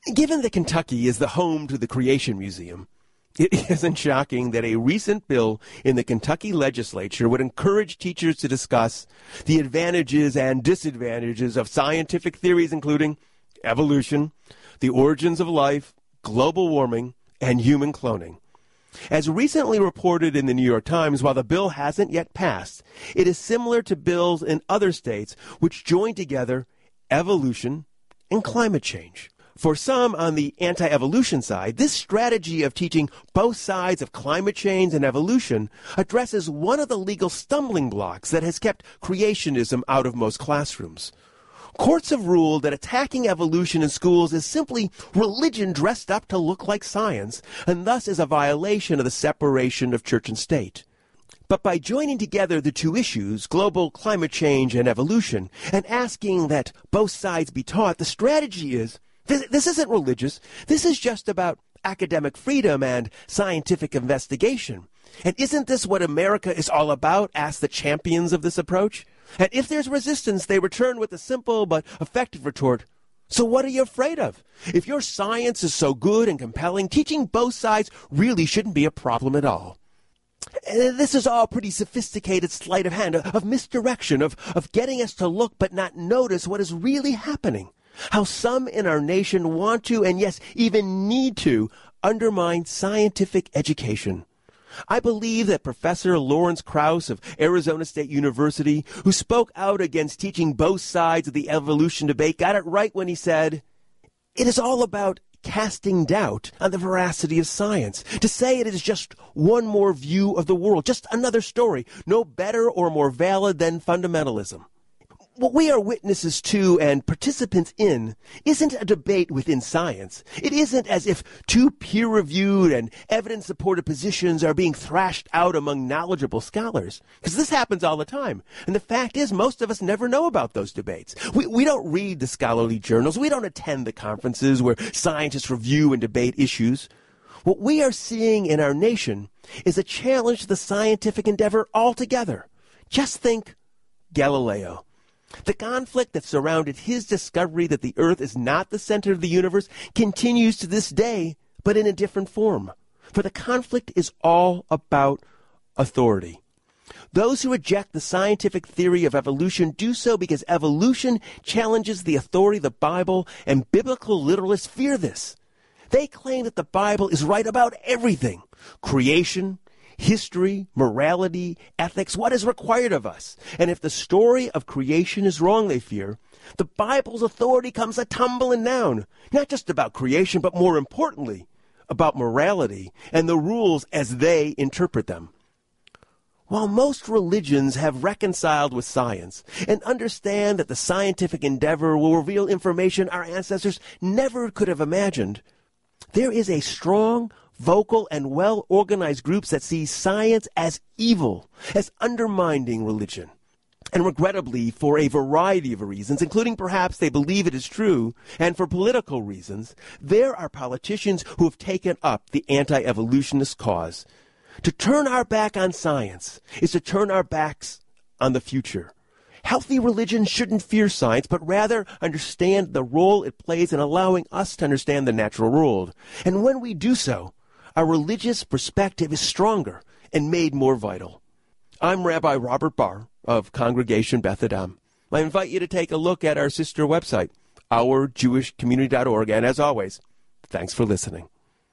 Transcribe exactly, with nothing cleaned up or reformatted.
Given that Kentucky is the home to the Creation Museum, it isn't shocking that a recent bill in the Kentucky legislature would encourage teachers to discuss the advantages and disadvantages of scientific theories, including evolution, the origins of life, global warming, and human cloning. As recently reported in the New York Times, while the bill hasn't yet passed, it is similar to bills in other states which join together evolution and climate change. For some on the anti-evolution side, this strategy of teaching both sides of climate change and evolution addresses one of the legal stumbling blocks that has kept creationism out of most classrooms. Courts have ruled that attacking evolution in schools is simply religion dressed up to look like science, and thus is a violation of the separation of church and state. But by joining together the two issues, global climate change and evolution, and asking that both sides be taught, the strategy is, this, this isn't religious, this is just about academic freedom and scientific investigation. And isn't this what America is all about, ask the champions of this approach? And if there's resistance, they return with a simple but effective retort, so what are you afraid of? If your science is so good and compelling, teaching both sides really shouldn't be a problem at all. And this is all pretty sophisticated sleight of hand, of misdirection, of, of getting us to look but not notice what is really happening. How some in our nation want to, and yes, even need to, undermine scientific education. I believe that Professor Lawrence Krauss of Arizona State University, who spoke out against teaching both sides of the evolution debate, got it right when he said, "It is all about casting doubt on the veracity of science. To say it is just one more view of the world, just another story, no better or more valid than fundamentalism." What we are witnesses to and participants in isn't a debate within science. It isn't as if two peer-reviewed and evidence-supported positions are being thrashed out among knowledgeable scholars. Because this happens all the time. And the fact is, most of us never know about those debates. We, we don't read the scholarly journals. We don't attend the conferences where scientists review and debate issues. What we are seeing in our nation is a challenge to the scientific endeavor altogether. Just think Galileo. The conflict that surrounded his discovery that the earth is not the center of the universe continues to this day, but in a different form. For the conflict is all about authority. Those who reject the scientific theory of evolution do so because evolution challenges the authority of the Bible, and biblical literalists fear this. They claim that the Bible is right about everything: creation, history, morality, ethics, what is required of us. And if the story of creation is wrong, they fear, the Bible's authority comes a tumbling down, not just about creation, but more importantly, about morality and the rules as they interpret them. While most religions have reconciled with science and understand that the scientific endeavor will reveal information our ancestors never could have imagined, there is a strong, vocal, and well-organized groups that see science as evil, as undermining religion. And regrettably, for a variety of reasons, including perhaps they believe it is true, and for political reasons, there are politicians who have taken up the anti-evolutionist cause. To turn our back on science is to turn our backs on the future. Healthy religion shouldn't fear science, but rather understand the role it plays in allowing us to understand the natural world. And when we do so, our religious perspective is stronger and made more vital. I'm Rabbi Robert Barr of Congregation Beth Adam. I invite you to take a look at our sister website, our jewish community dot org, and as always, thanks for listening.